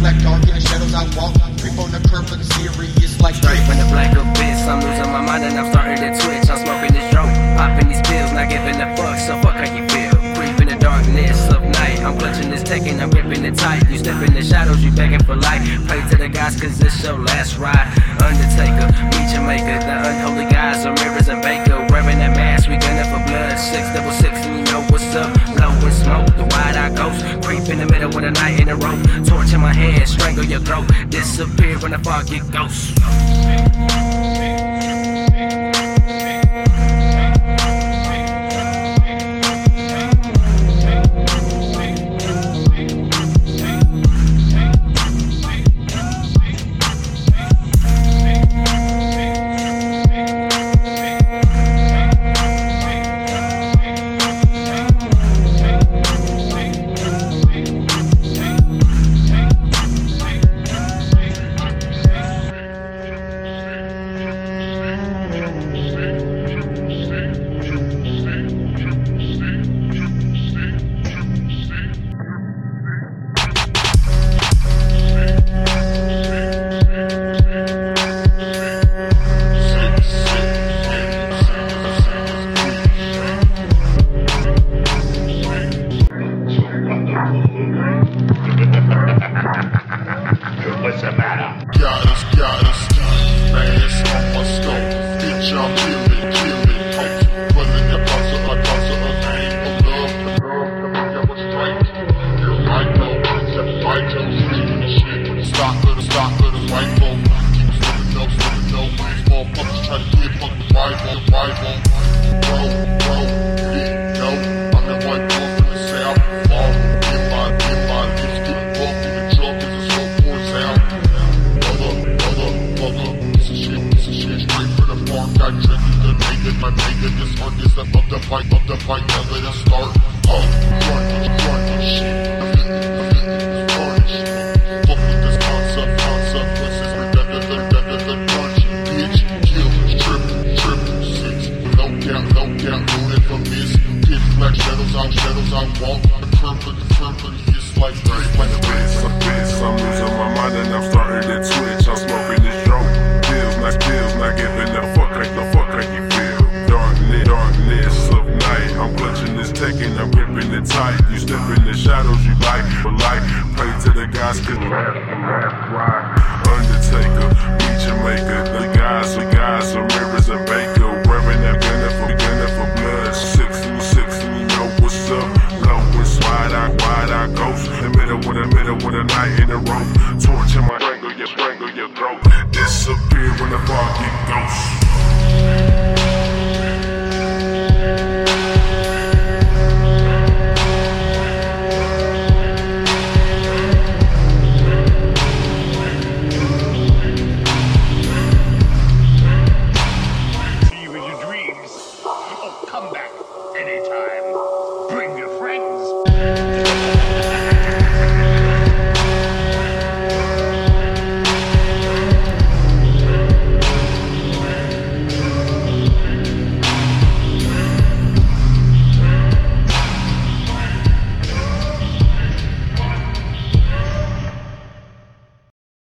black dark in the shadows I walk. Creep on the curb looking serious like straight from the black abyss. I'm losing my mind and I'm starting to twitch. I'm smoking this joint, popping these pills, not giving a fuck. So fuck how you feel. Creep in the darkness of night. I'm clutching this taking, I'm gripping it tight. You step in the shadows, you begging for light. Pray to the gods cause this your last ride. Undertaker, meet your maker. The unholy guys are Rivers and Baker. Wearing that mask, we gunning for blood. 666 and you know what's up. Blowing smoke, the wide-eyed ghost. Creep in the middle with a knife in a rope. Torch in my hand, strangle your throat. Disappear when the fog get ghosts. What's the matter? Got us, fast on my scope. Bitch, I'm killing, hope. Pulling the buzzer, a game of love. To make it was straight. You're right, though. Except right, Joe, screaming shit. Stop for the right, though. Keep slipping, no. These motherfuckers try to get fucking rival. Bro, big, no. I'm that white boy from the south. Fall, get my lips get bumped in the truck as the smoke pours out. Piece of shit, straight for the farm. Got tricky to make it, my nigga. This heart is up the pipe, now let us start. Crunch, shit. Fuck with this consequences, redundant punch. Bitch, kill, triple, 6. No doubt, loaded from this. Pitch black shadows I walk. The curve it's like straight from the abyss. I'm losing my mind and I'm starting to twitch. I'm smoking this joint. Pills, not giving a fuck how you feel. Darkness of night. I'm clutching this taking, I'm gripping it tight. You step in the shadows, you light for light. Pray to the gods, cause last ride. Undertaker, meet your maker. The guys are Rivers and Baker. Wearing that gunner for blood. 666 and you know what's up. Blowing wide-eyed ghost. The middle with a knife in a rope. Torch in my strangle your throat. Disappear when the fog get ghost.